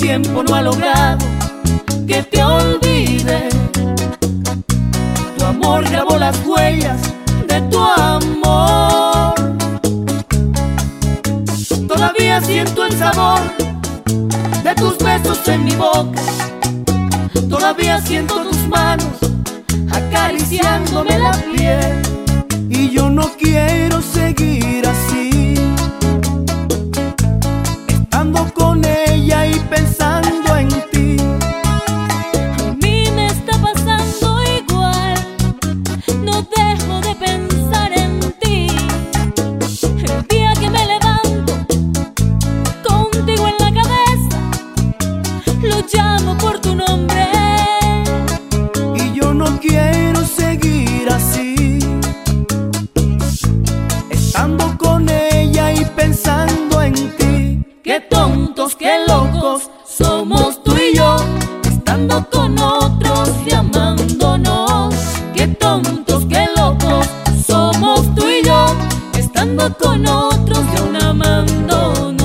tiempo no ha logrado que te olvide. Tu amor grabó las huellas de tu amor. Todavía siento el sabor de tus besos en mi boca. Todavía siento tus manos acariciándome la piel. Y yo no quiero seguir así, estando con ella y pensando en ti. A mí me está pasando igual, no dejo de pensar en ti. El día que me levanto contigo en la cabeza, lo llamo por tu nombre. Y yo no quiero seguir así, estando con ella y pensando en ti. Qué tontos, qué locos somos tú y yo, estando con otros y amándonos. Qué tontos, qué locos somos tú y yo, estando con otros y aún amándonos.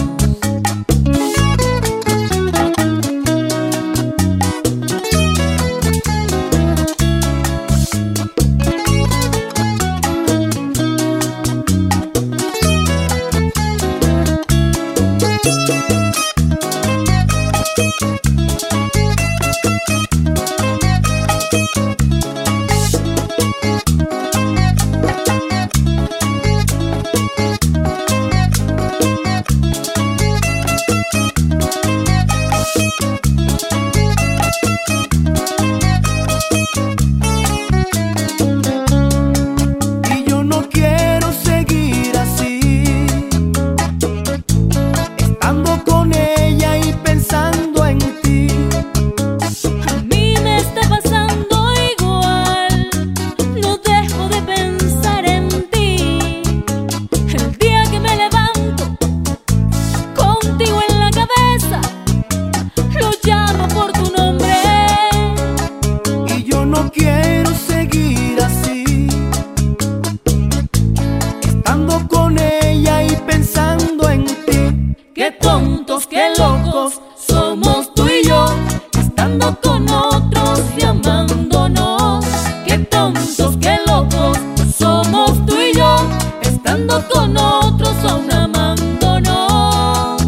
Qué tontos, qué locos somos tú y yo, estando con otros y amándonos. Qué tontos, qué locos somos tú y yo, estando con otros aún amándonos.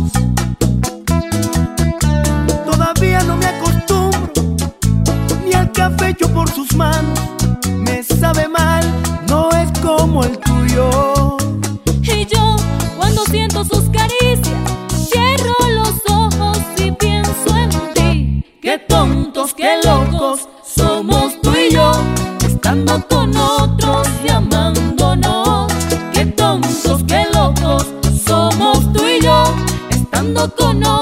Todavía no me acostumbro ni al café hecho por sus manos. Me sabe mal, no es como el tuyo. Y yo, cuando siento sus caricias, cierro los ojos y pienso en ti. Qué tontos, qué locos somos tú y yo, estando con otros y amándonos. Qué tontos, qué locos somos tú y yo, estando con otros.